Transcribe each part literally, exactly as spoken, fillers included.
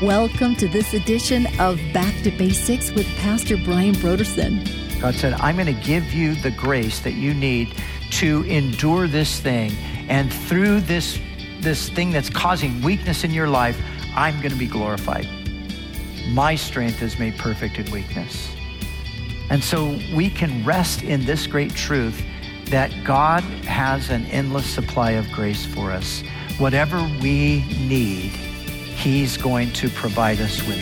Welcome to this edition of Back to Basics with Pastor Brian Brodersen. God said, I'm going to give you the grace that you need to endure this thing. And through this, this thing that's causing weakness in your life, I'm going to be glorified. My strength is made perfect in weakness. And so we can rest in this great truth that God has an endless supply of grace for us. Whatever we need, He's going to provide us with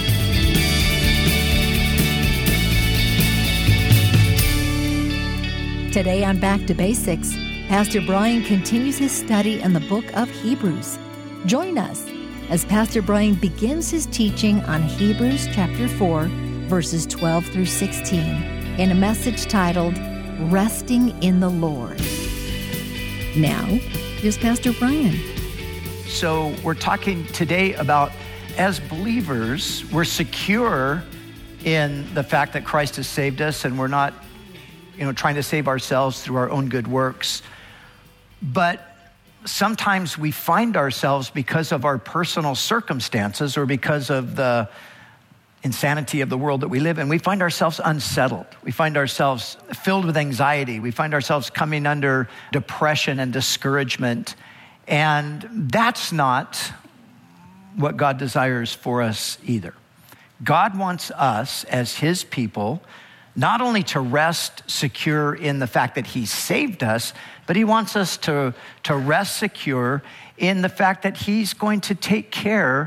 it. Today on Back to Basics, Pastor Brian continues his study in the book of Hebrews. Join us as Pastor Brian begins his teaching on Hebrews chapter four, verses twelve through sixteen, in a message titled, Resting in the Lord. Now, here's Pastor Brian. So we're talking today about, as believers, we're secure in the fact that Christ has saved us, and we're not, you know, trying to save ourselves through our own good works. But sometimes we find ourselves, because of our personal circumstances or because of the insanity of the world that we live in, we find ourselves unsettled. We find ourselves filled with anxiety. We find ourselves coming under depression and discouragement. And that's not what God desires for us either. God wants us as His people not only to rest secure in the fact that He saved us, but He wants us to, to rest secure in the fact that He's going to take care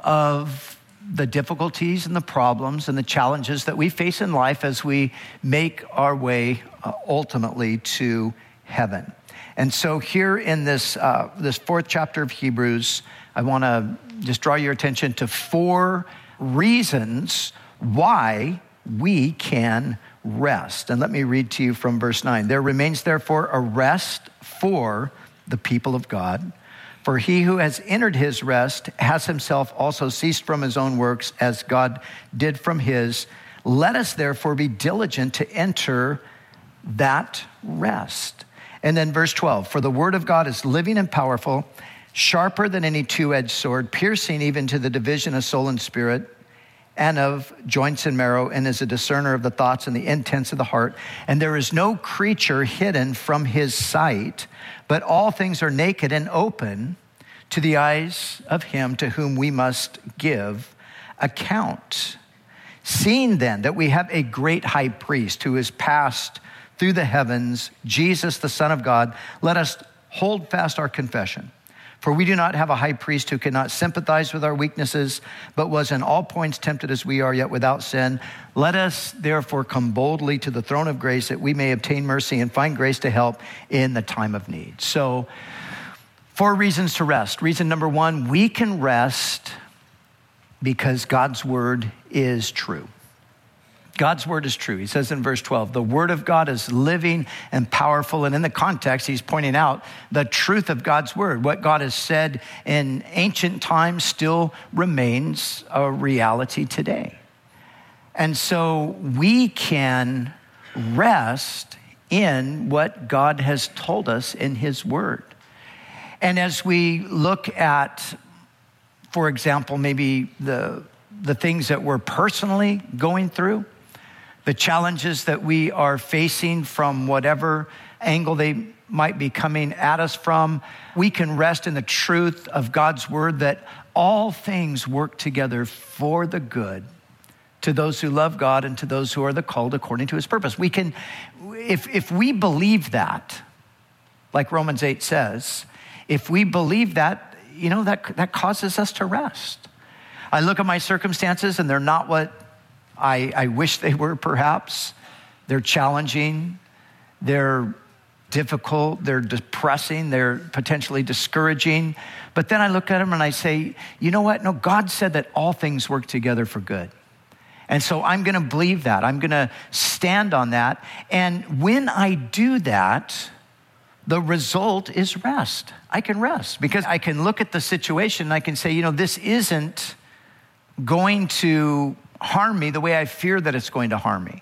of the difficulties and the problems and the challenges that we face in life as we make our way uh, ultimately to heaven. And so here in this uh, this fourth chapter of Hebrews, I want to just draw your attention to four reasons why we can rest. And let me read to you from verse nine. There remains therefore a rest for the people of God. For he who has entered his rest has himself also ceased from his own works as God did from his. Let us therefore be diligent to enter that rest. And then verse twelve, for the word of God is living and powerful, sharper than any two-edged sword, piercing even to the division of soul and spirit and of joints and marrow, and is a discerner of the thoughts and the intents of the heart. And there is no creature hidden from his sight, but all things are naked and open to the eyes of him to whom we must give account. Seeing then that we have a great high priest who is passed through the heavens, Jesus, the Son of God, let us hold fast our confession. For we do not have a high priest who cannot sympathize with our weaknesses, but was in all points tempted as we are, yet without sin. Let us therefore come boldly to the throne of grace that we may obtain mercy and find grace to help in the time of need. So, four reasons to rest. Reason number one, we can rest because God's word is true. God's word is true. He says in verse twelve, the word of God is living and powerful. And in the context, he's pointing out the truth of God's word. What God has said in ancient times still remains a reality today. And so we can rest in what God has told us in his word. And as we look at, for example, maybe the, the things that we're personally going through, the challenges that we are facing from whatever angle they might be coming at us from, we can rest in the truth of God's word that all things work together for the good to those who love God and to those who are the called according to his purpose. We can, if, if we believe that, like Romans eight says, if we believe that, you know, that, that causes us to rest. I look at my circumstances and they're not what I, I wish they were, perhaps. They're challenging, they're difficult, they're depressing, they're potentially discouraging. But then I look at them and I say, you know what? No, God said that all things work together for good. And so I'm going to believe that. I'm going to stand on that. And when I do that, the result is rest. I can rest because I can look at the situation and I can say, you know, this isn't going to harm me the way I fear that it's going to harm me.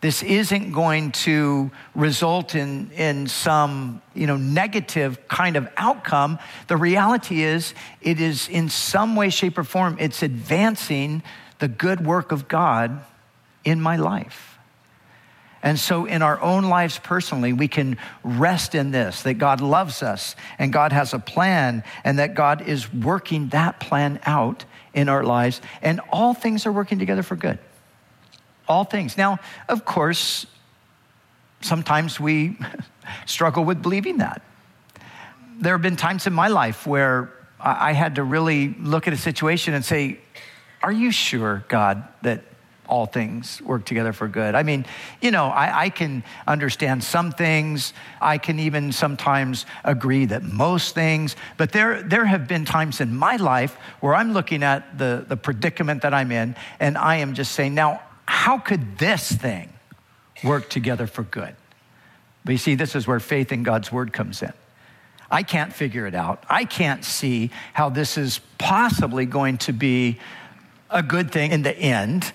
This isn't going to result in, in some, you know, negative kind of outcome. The reality is it is in some way, shape, or form, it's advancing the good work of God in my life. And so in our own lives personally, we can rest in this, that God loves us and God has a plan and that God is working that plan out in our lives. And all things are working together for good. All things. Now, of course, sometimes we struggle with believing that. There have been times in my life where I had to really look at a situation and say, are you sure, God, that all things work together for good? I mean, you know, I, I can understand some things. I can even sometimes agree that most things, but there, there have been times in my life where I'm looking at the, the predicament that I'm in, and I am just saying, now, how could this thing work together for good? But you see, this is where faith in God's word comes in. I can't figure it out. I can't see how this is possibly going to be a good thing in the end.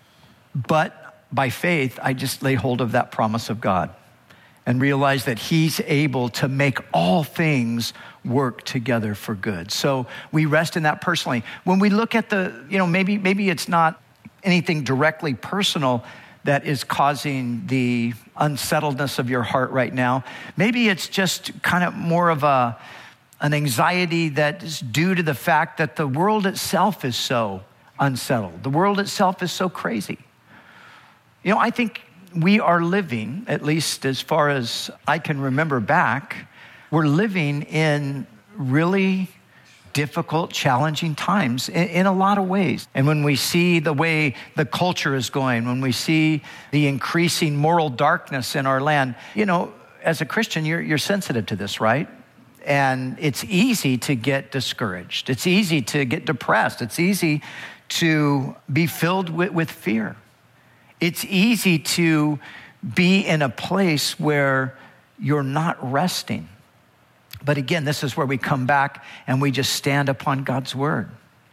But by faith, I just lay hold of that promise of God and realize that he's able to make all things work together for good. So we rest in that personally. When we look at the, you know, maybe maybe it's not anything directly personal that is causing the unsettledness of your heart right now. Maybe it's just kind of more of a an anxiety that is due to the fact that the world itself is so unsettled. The world itself is so crazy. You know, I think we are living, at least as far as I can remember back, we're living in really difficult, challenging times in, in a lot of ways. And when we see the way the culture is going, when we see the increasing moral darkness in our land, you know, as a Christian, you're, you're sensitive to this, right? And it's easy to get discouraged. It's easy to get depressed. It's easy to be filled with, with fear. It's easy to be in a place where you're not resting. But again, this is where we come back and we just stand upon God's word.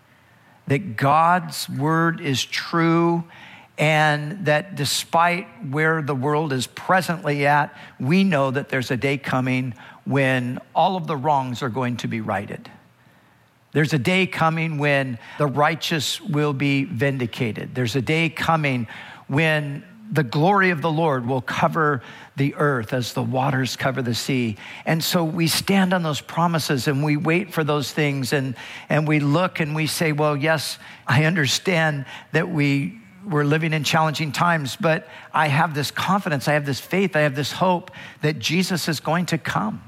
That God's word is true, and that despite where the world is presently at, we know that there's a day coming when all of the wrongs are going to be righted. There's a day coming when the righteous will be vindicated. There's a day coming when the glory of the Lord will cover the earth as the waters cover the sea. And so we stand on those promises and we wait for those things, and, and we look and we say, well, yes, I understand that we, we're living in challenging times, but I have this confidence, I have this faith, I have this hope that Jesus is going to come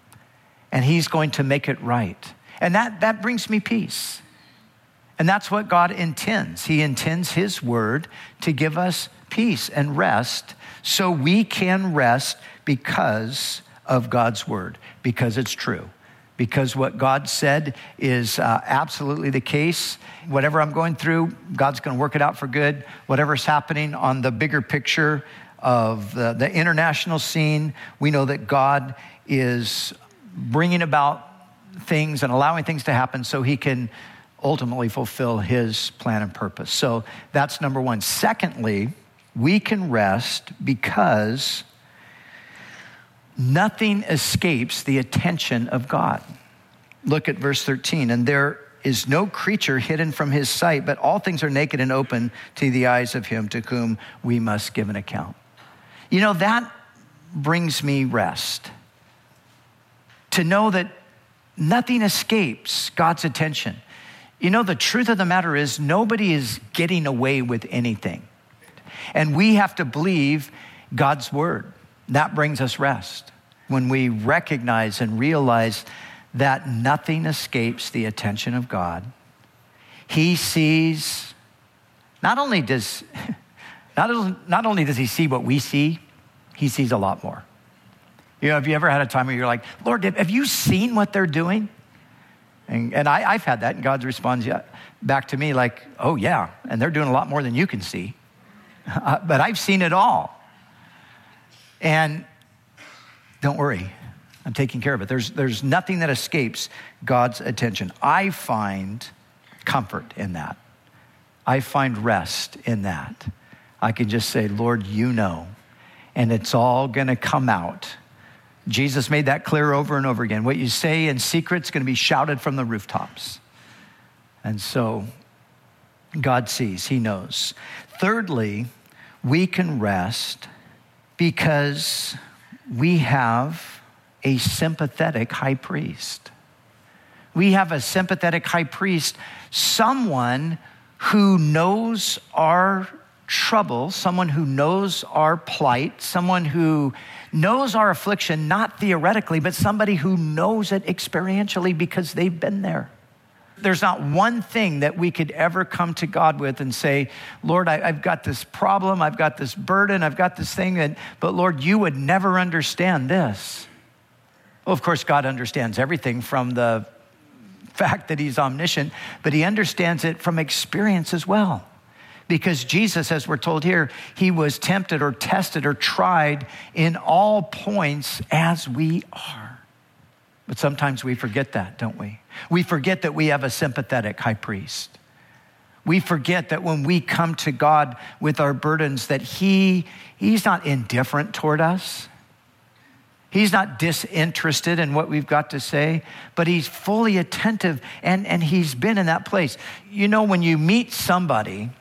and he's going to make it right. And that, that brings me peace. And that's what God intends. He intends his word to give us peace and rest, so we can rest because of God's word, because it's true, because what God said is uh, absolutely the case. Whatever I'm going through, God's going to work it out for good. Whatever's happening on the bigger picture of the, the international scene, we know that God is bringing about things and allowing things to happen so he can ultimately fulfill his plan and purpose. So that's number one. Secondly, we can rest because nothing escapes the attention of God. Look at verse thirteen. And there is no creature hidden from his sight, but all things are naked and open to the eyes of him to whom we must give an account. You know, that brings me rest. To know that nothing escapes God's attention. You know, the truth of the matter is nobody is getting away with anything. And we have to believe God's word. That brings us rest. When we recognize and realize that nothing escapes the attention of God. He sees, not only does, not, not only does he see what we see, he sees a lot more. You know, have you ever had a time where you're like, Lord, have you seen what they're doing? And, and I, I've had that, and God responds back to me like, oh yeah, and they're doing a lot more than you can see. Uh, but I've seen it all. And don't worry, I'm taking care of it. There's, there's nothing that escapes God's attention. I find comfort in that. I find rest in that. I can just say, Lord, you know, and it's all gonna come out. Jesus made that clear over and over again. What you say in secret is gonna be shouted from the rooftops. And so God sees, he knows. Thirdly, we can rest because we have a sympathetic high priest. We have a sympathetic high priest, someone who knows our trouble, someone who knows our plight, someone who knows our affliction, not theoretically, but somebody who knows it experientially because they've been there. There's not one thing that we could ever come to God with and say, Lord, I, I've got this problem, I've got this burden, I've got this thing, that, but Lord, you would never understand this. Well, of course, God understands everything from the fact that he's omniscient, but he understands it from experience as well. Because Jesus, as we're told here, he was tempted or tested or tried in all points as we are. But sometimes we forget that, don't we? We forget that we have a sympathetic high priest. We forget that when we come to God with our burdens, that he, he's not indifferent toward us. He's not disinterested in what we've got to say, but he's fully attentive, and, and he's been in that place. You know, when you meet somebody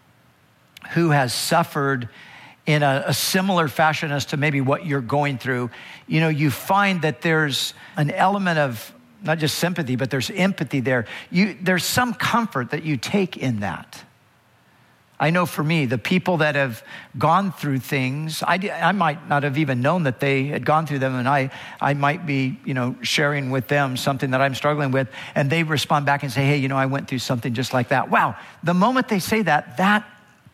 who has suffered in a, a similar fashion as to maybe what you're going through, you know, you find that there's an element of not just sympathy, but there's empathy there. You, there's some comfort that you take in that. I know for me, the people that have gone through things, I, I might not have even known that they had gone through them, and I, I might be, you know, sharing with them something that I'm struggling with, and they respond back and say, hey, you know, I went through something just like that. Wow, the moment they say that, that,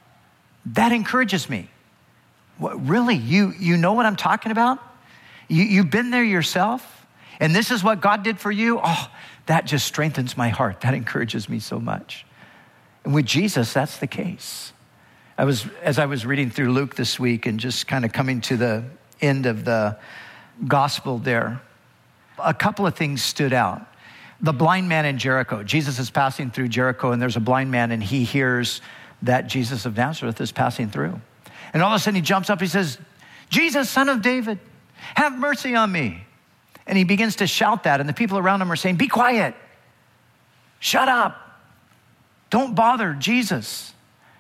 that encourages me. What, really, you, you know what I'm talking about? You, you've been there yourself? And this is what God did for you? Oh, that just strengthens my heart. That encourages me so much. And with Jesus, that's the case. I was, as I was reading through Luke this week and just kind of coming to the end of the gospel there, a couple of things stood out. The blind man in Jericho. Jesus is passing through Jericho, and there's a blind man, and he hears that Jesus of Nazareth is passing through. And all of a sudden he jumps up, he says, Jesus, son of David, have mercy on me. And he begins to shout that, and the people around him are saying, be quiet, shut up, don't bother Jesus.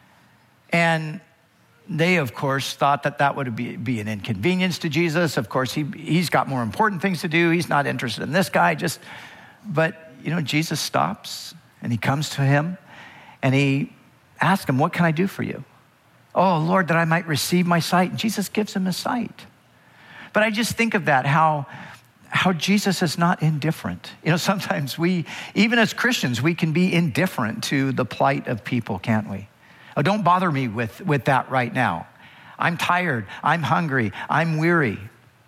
And they, of course, thought that that would be, be an inconvenience to Jesus. Of course, he, he's got more important things to do. He's not interested in this guy. Just, but, you know, Jesus stops, and he comes to him, and he asks him, what can I do for you? Oh, Lord, that I might receive my sight. And Jesus gives him his sight. But I just think of that, how... how Jesus is not indifferent. You know, sometimes we, even as Christians, we can be indifferent to the plight of people, can't we? Oh, don't bother me with, with that right now. I'm tired, I'm hungry, I'm weary.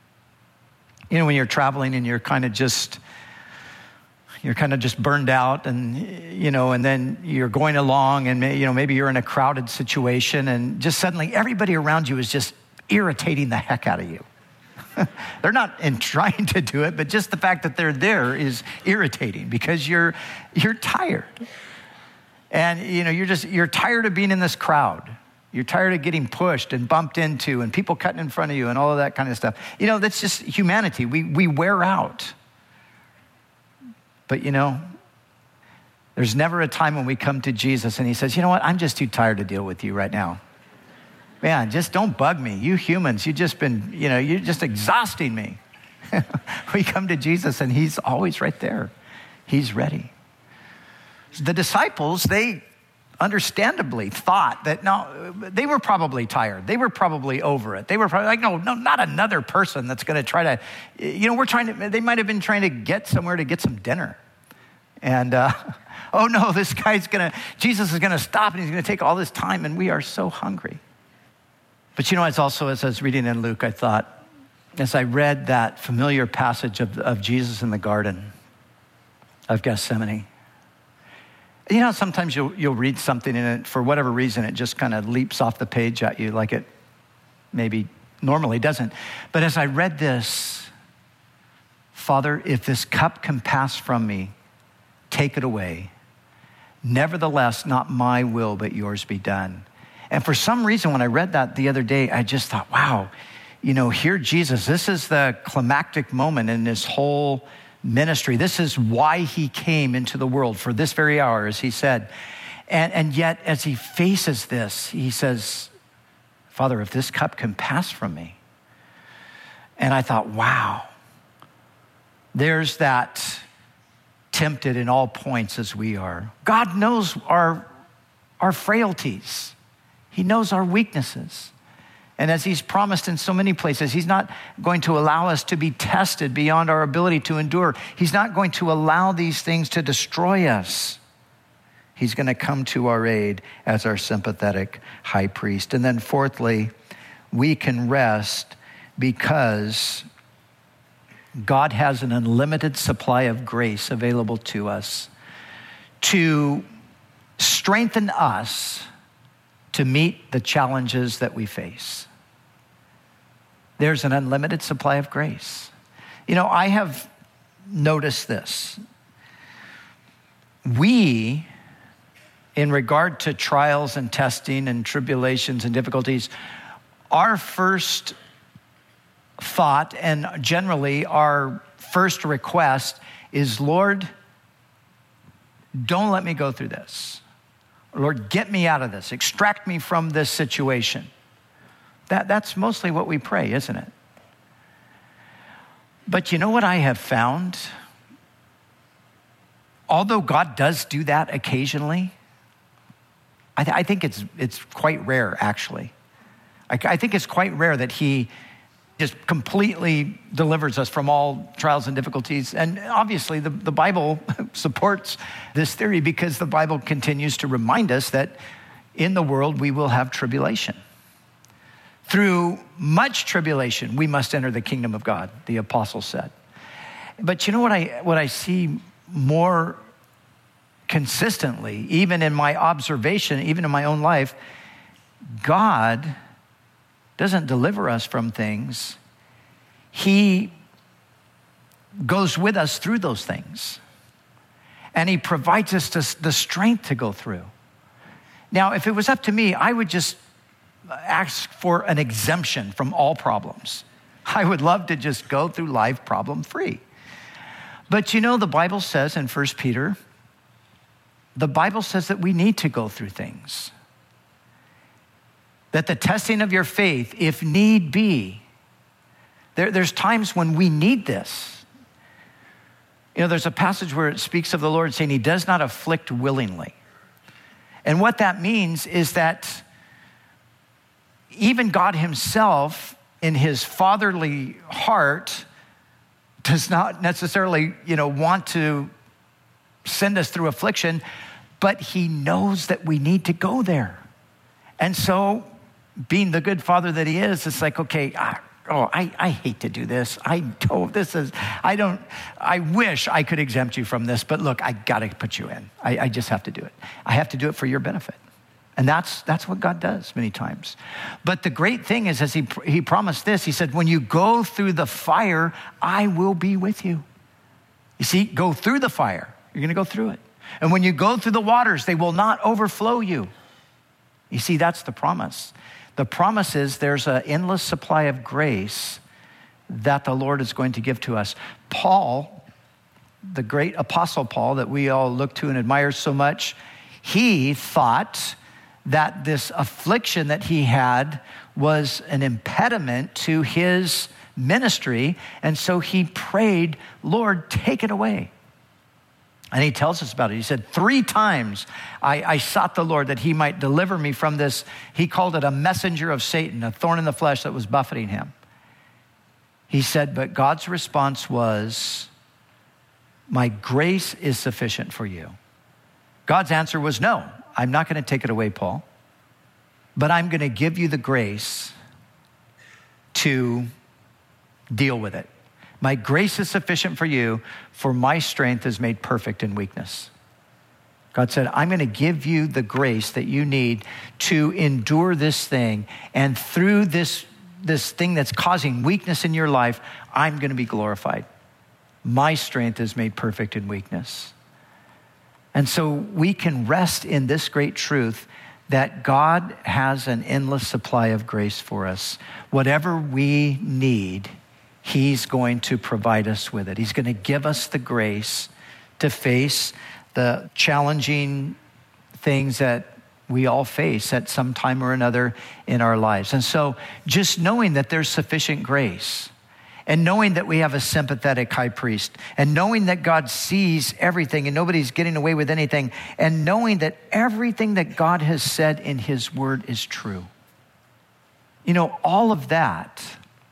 You know, when you're traveling and you're kind of just, you're kind of just burned out, and, you know, and then you're going along, and, you know, maybe you're in a crowded situation, and just suddenly everybody around you is just irritating the heck out of you. They're not in trying to do it, but just the fact that they're there is irritating because you're you're tired. And you know, you're just you're tired of being in this crowd. You're tired of getting pushed and bumped into and people cutting in front of you and all of that kind of stuff. You know, that's just humanity. We we wear out. But you know, there's never a time when we come to Jesus and he says, "You know what? I'm just too tired to deal with you right now. Man, just don't bug me. You humans, you just been, you know, you're just exhausting me." We come to Jesus and he's always right there. He's ready. The disciples, they understandably thought that, no, they were probably tired. They were probably over it. They were probably like, no, no, not another person that's going to try to, you know, we're trying to, they might have been trying to get somewhere to get some dinner. And, uh, oh no, this guy's going to, Jesus is going to stop and he's going to take all this time, and we are so hungry. But you know, it's also, as I was reading in Luke, I thought, as I read that familiar passage of, of Jesus in the Garden of Gethsemane, you know, sometimes you'll, you'll read something and it, for whatever reason, it just kind of leaps off the page at you like it maybe normally doesn't. But as I read this, Father, if this cup can pass from me, take it away. Nevertheless, not my will, but yours be done. And for some reason, when I read that the other day, I just thought, wow, you know, here Jesus, this is the climactic moment in his whole ministry. This is why he came into the world, for this very hour, as he said. And, and yet, as he faces this, he says, Father, if this cup can pass from me. And I thought, wow, there's that tempted in all points as we are. God knows our, our frailties. He knows our weaknesses. And as he's promised in so many places, he's not going to allow us to be tested beyond our ability to endure. He's not going to allow these things to destroy us. He's going to come to our aid as our sympathetic high priest. And then fourthly, we can rest because God has an unlimited supply of grace available to us to strengthen us to meet the challenges that we face. There's an unlimited supply of grace. You know, I have noticed this. We, in regard to trials and testing and tribulations and difficulties, our first thought and generally our first request is, Lord, don't let me go through this. Lord, get me out of this. Extract me from this situation. That, that's mostly what we pray, isn't it? But you know what I have found? Although God does do that occasionally, I, th- I think it's it's quite rare, actually. I, I think it's quite rare that he just completely delivers us from all trials and difficulties. And obviously the, the Bible supports this theory because the Bible continues to remind us that in the world we will have tribulation. Through much tribulation, we must enter the kingdom of God, the apostle said. But you know what I what I see more consistently, even in my observation, even in my own life, God doesn't deliver us from things. He goes with us through those things. And he provides us the strength to go through. Now, if it was up to me, I would just ask for an exemption from all problems. I would love to just go through life problem-free. But you know, the Bible says in First Peter, the Bible says that we need to go through things. That the testing of your faith, if need be, there, there's times when we need this. You know, there's a passage where it speaks of the Lord saying he does not afflict willingly. And what that means is that even God himself, in his fatherly heart, does not necessarily, you know, want to send us through affliction, but he knows that we need to go there. And so, being the good father that he is, it's like, okay, I, oh, I, I hate to do this. I don't, this is, I don't, I wish I could exempt you from this, but look, I gotta put you in. I, I just have to do it. I have to do it for your benefit. And that's that's what God does many times. But the great thing is, as he, he promised this, he said, when you go through the fire, I will be with you. You see, go through the fire. You're gonna go through it. And when you go through the waters, they will not overflow you. You see, that's the promise. The promise is there's an endless supply of grace that the Lord is going to give to us. Paul, the great apostle Paul that we all look to and admire so much, he thought that this affliction that he had was an impediment to his ministry. And so he prayed, Lord, take it away. And he tells us about it. He said, three times I, I sought the Lord that he might deliver me from this. He called it a messenger of Satan, a thorn in the flesh that was buffeting him. He said, but God's response was, my grace is sufficient for you. God's answer was, no, I'm not going to take it away, Paul, but I'm going to give you the grace to deal with it. My grace is sufficient for you, for my strength is made perfect in weakness. God said, I'm going to give you the grace that you need to endure this thing. And through this, this thing that's causing weakness in your life, I'm going to be glorified. My strength is made perfect in weakness. And so we can rest in this great truth that God has an endless supply of grace for us. Whatever we need, he's going to provide us with it. He's going to give us the grace to face the challenging things that we all face at some time or another in our lives. And so just knowing that there's sufficient grace, and knowing that we have a sympathetic high priest, and knowing that God sees everything and nobody's getting away with anything, and knowing that everything that God has said in his word is true. You know, all of that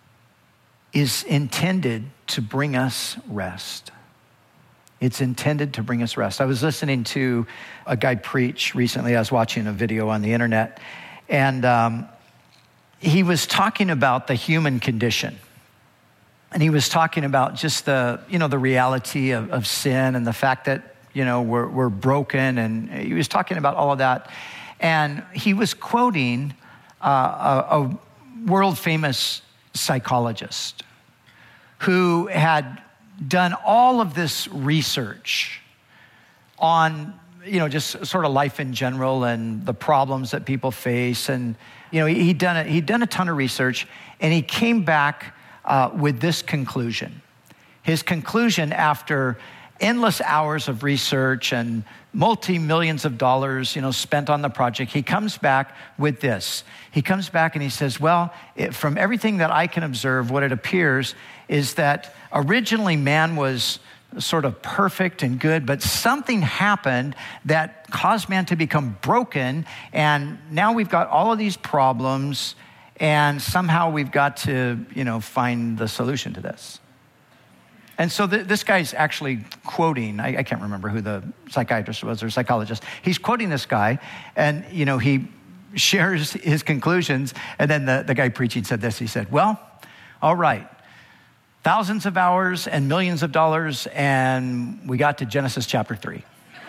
is intended to bring us rest. It's intended to bring us rest. I was listening to a guy preach recently. I was watching a video on the internet, and um, he was talking about the human condition. And he was talking about just the, you know, the reality of, of sin and the fact that, you know, we're, we're broken. And he was talking about all of that. And he was quoting uh, a, a world famous psychologist who had done all of this research on, you know, just sort of life in general and the problems that people face. And, you know, he, he'd done a, he'd done a ton of research, and he came back Uh, with this conclusion. His conclusion, after endless hours of research and multi-millions of dollars, you know, spent on the project, he comes back with this. He comes back and he says, well, it, from everything that I can observe, what it appears is that originally man was sort of perfect and good, but something happened that caused man to become broken, and now we've got all of these problems, and somehow we've got to, you know, find the solution to this. And so th- this guy's actually quoting, I, I can't remember who the psychiatrist was or psychologist. He's quoting this guy, and, you know, he shares his conclusions. And then the, the guy preaching said this. He said, well, all right, thousands of hours and millions of dollars, and we got to Genesis chapter three.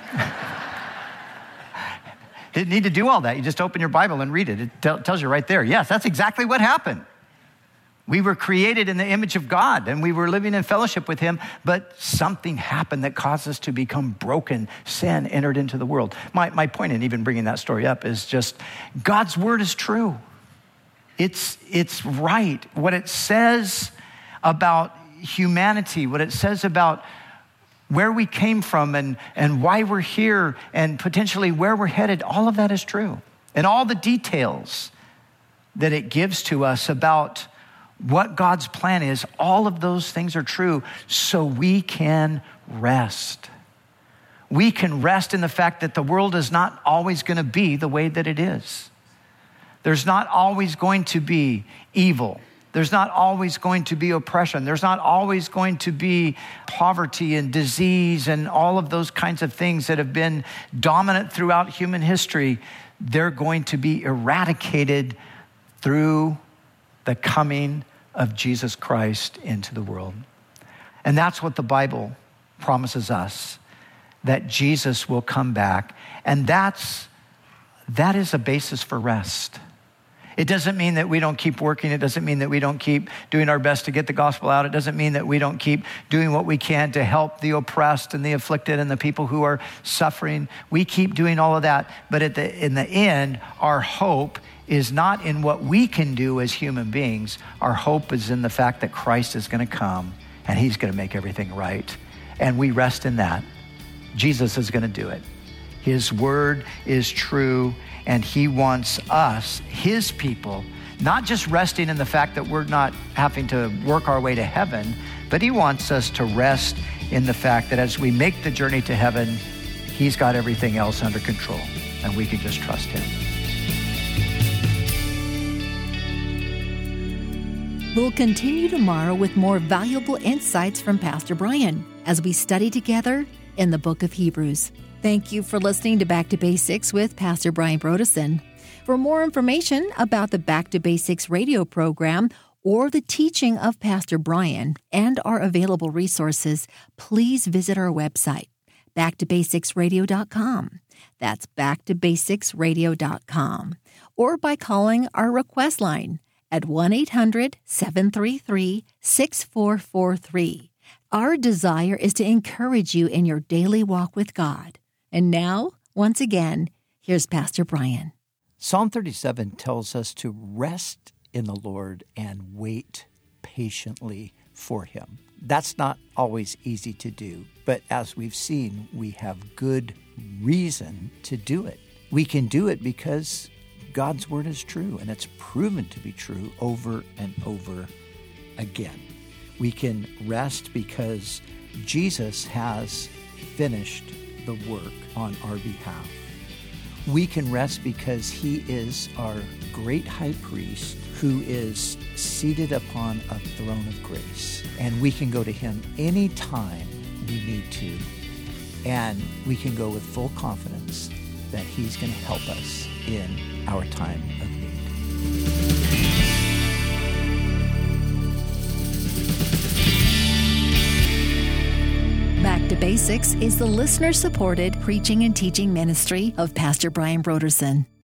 Didn't need to do all that. You just open your Bible and read it. It t- tells you right there. Yes, that's exactly what happened. We were created in the image of God, and we were living in fellowship with him, but something happened that caused us to become broken. Sin entered into the world. My, my point in even bringing that story up is just God's word is true. It's, it's right. What it says about humanity, what it says about where we came from and, and why we're here and potentially where we're headed, all of that is true. And all the details that it gives to us about what God's plan is, all of those things are true, so we can rest. We can rest in the fact that the world is not always going to be the way that it is. There's not always going to be evil. There's not always going to be oppression. There's not always going to be poverty and disease and all of those kinds of things that have been dominant throughout human history. They're going to be eradicated through the coming of Jesus Christ into the world. And that's what the Bible promises us, that Jesus will come back. And that's, that is a basis for rest. It doesn't mean that we don't keep working. It doesn't mean that we don't keep doing our best to get the gospel out. It doesn't mean that we don't keep doing what we can to help the oppressed and the afflicted and the people who are suffering. We keep doing all of that. But at the, in the end, our hope is not in what we can do as human beings. Our hope is in the fact that Christ is going to come and he's going to make everything right. And we rest in that. Jesus is going to do it. His word is true, and he wants us, his people, not just resting in the fact that we're not having to work our way to heaven, but he wants us to rest in the fact that as we make the journey to heaven, he's got everything else under control, and we can just trust him. We'll continue tomorrow with more valuable insights from Pastor Brian as we study together in the book of Hebrews. Thank you for listening to Back to Basics with Pastor Brian Brodesson. For more information about the Back to Basics radio program or the teaching of Pastor Brian and our available resources, please visit our website, back to basics radio dot com. That's back to basics radio dot com. Or by calling our request line at one eight hundred seven three three six four four three. Our desire is to encourage you in your daily walk with God. And now, once again, here's Pastor Brian. Psalm thirty-seven tells us to rest in the Lord and wait patiently for him. That's not always easy to do, but as we've seen, we have good reason to do it. We can do it because God's word is true, and it's proven to be true over and over again. We can rest because Jesus has finished the work on our behalf. We can rest because he is our great high priest who is seated upon a throne of grace. And we can go to him anytime we need to. And we can go with full confidence that he's going to help us in our time of need. Back to Basics is the listener-supported preaching and teaching ministry of Pastor Brian Brodersen.